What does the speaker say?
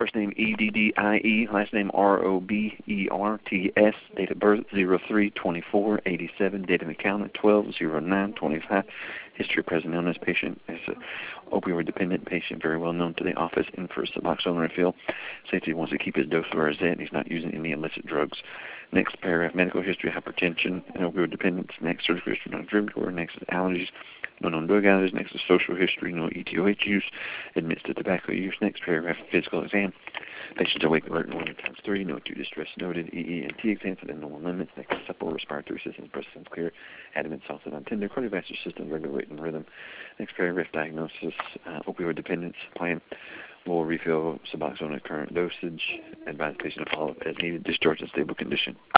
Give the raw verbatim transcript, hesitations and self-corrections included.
First name E D D I E, last name R O B E R T S, date of birth zero three twenty-four eighty-seven, date of encounter twelve oh nine twenty-five. History of present illness. Patient is an opioid-dependent patient, very well known to the office, in for Suboxone refill. Safety wants to keep his dose where it's at. He's not using any illicit drugs. Next paragraph, medical history, hypertension, and opioid dependence. Next, surgical history, non-derogatory. Next is allergies, no known drug allergies. Next is social history, no E T O H use. Admits to tobacco use. Next paragraph, physical exam. Patients awake, alert, and warning times three. No acute distress noted. E E and T exams within normal limits. Next, supple respiratory system, breast systems clear. Abdomen soft and untender. Cardiovascular system, regular rate and rhythm. Next paragraph, diagnosis, uh, opioid dependence plan. Will refill Suboxone at current dosage. Advise patient to follow up as needed. Discharge in stable condition.